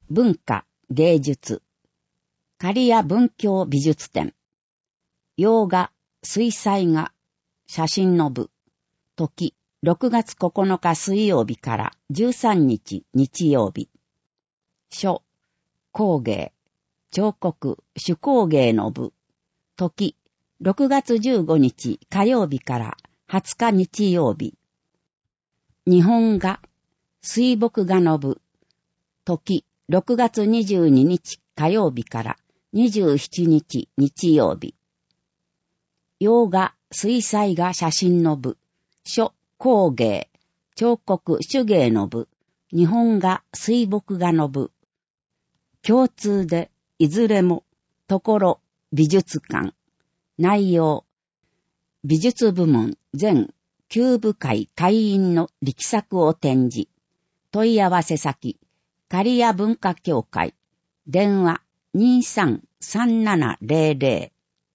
文化、芸術、刈谷文教美術展、洋画、水彩画、写真の部、時、6月9日水曜日から13日日曜日、書、工芸、彫刻、手工芸の部、時、6月15日火曜日から20日日曜日、日本画、水墨画の部、時、6月22日火曜日から27日日曜日、洋画、水彩画写真の部、書、工芸、彫刻、手芸の部、日本画、水墨画の部、共通で、いずれも、ところ、美術館、内容、美術部門全9部会会員の力作を展示、問い合わせ先、刈谷文化協会、電話 23-3700。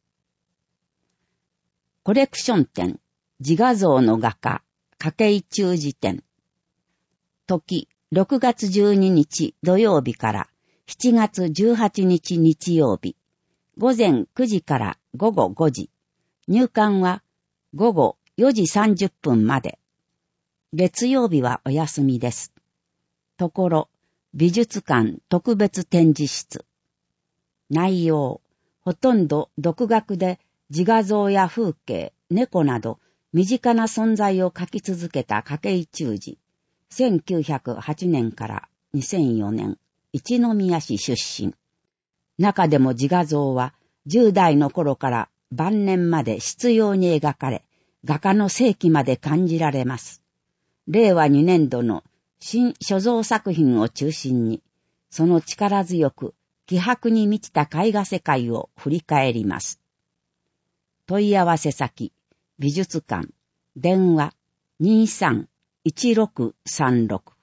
コレクション展、自画像の画家、筧忠治展。時、6月12日土曜日から7月18日日曜日、午前9時から午後5時、入館は午後4時30分まで。月曜日はお休みです。ところ、美術館特別展示室。内容、ほとんど独学で自画像や風景、猫など身近な存在を描き続けた筧忠治。1908年から2004年、一宮市出身。中でも自画像は10代の頃から晩年まで執拗に描かれ、画家の世紀まで感じられます。令和2年度の新所蔵作品を中心に、その力強く気迫に満ちた絵画世界を振り返ります。問い合わせ先、美術館、電話 23-1636